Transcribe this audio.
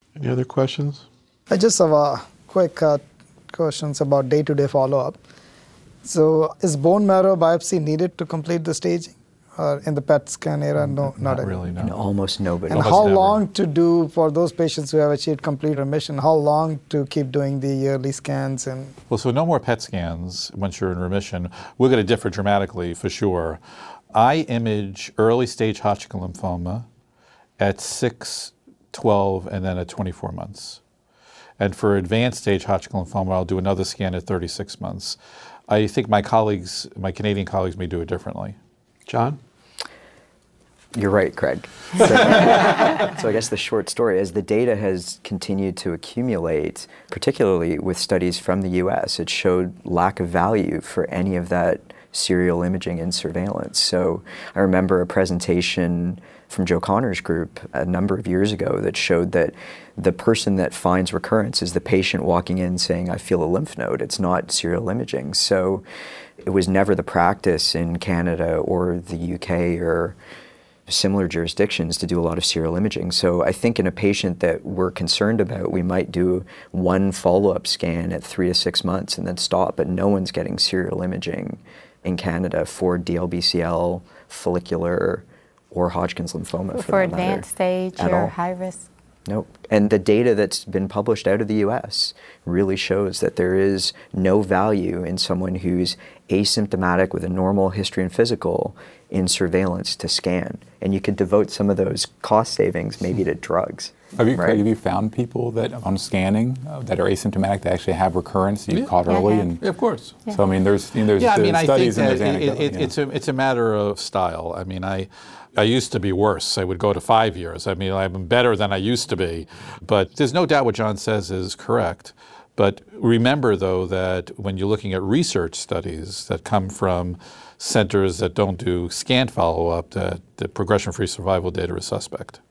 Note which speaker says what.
Speaker 1: Any other questions?
Speaker 2: I just have a quick questions about day-to-day follow-up. So is bone marrow biopsy needed to complete the staging? Or in the PET scan era, no,
Speaker 3: not really, no.
Speaker 4: And almost nobody.
Speaker 2: And
Speaker 3: Almost
Speaker 2: how
Speaker 3: never.
Speaker 2: long to do for those patients who have achieved complete remission? How long to keep doing the yearly scans? And
Speaker 3: Well, so no more PET scans once you're in remission. We're going to differ dramatically for sure. I image early stage Hodgkin lymphoma at 6, 12, and then at 24 months. And for advanced stage Hodgkin lymphoma, I'll do another scan at 36 months. I think my colleagues, my Canadian colleagues, may do it differently.
Speaker 1: John?
Speaker 4: You're right, Craig. So I guess the short story is the data has continued to accumulate, particularly with studies from the US. It showed lack of value for any of that serial imaging and surveillance. So I remember a presentation from Joe Connor's group a number of years ago that showed that the person that finds recurrence is the patient walking in saying, I feel a lymph node. It's not serial imaging. So it was never the practice in Canada or the UK or similar jurisdictions to do a lot of serial imaging. So I think in a patient that we're concerned about, we might do one follow-up scan at 3 to 6 months and then stop, but no one's getting serial imaging in Canada for DLBCL, follicular, or Hodgkin's lymphoma
Speaker 5: for advanced stage or high risk.
Speaker 4: Nope. And the data that's been published out of the US really shows that there is no value in someone who's asymptomatic with a normal history and physical in surveillance to scan. And you could devote some of those cost savings maybe to drugs.
Speaker 6: Have you,
Speaker 4: right?
Speaker 6: have you found people that on scanning that are asymptomatic that actually have recurrence you caught early?
Speaker 5: Yeah.
Speaker 6: And
Speaker 3: Yeah, of course.
Speaker 5: Yeah.
Speaker 6: so I mean, there's studies
Speaker 3: I
Speaker 6: and
Speaker 3: think
Speaker 6: there's
Speaker 3: that
Speaker 6: anecdotal.
Speaker 3: it's a matter of style. I mean, I used to be worse. I would go to 5 years. I mean, I'm better than I used to be. But there's no doubt what John says is correct. But remember, though, that when you're looking at research studies that come from centers that don't do scant follow-up, that the progression-free survival data is suspect.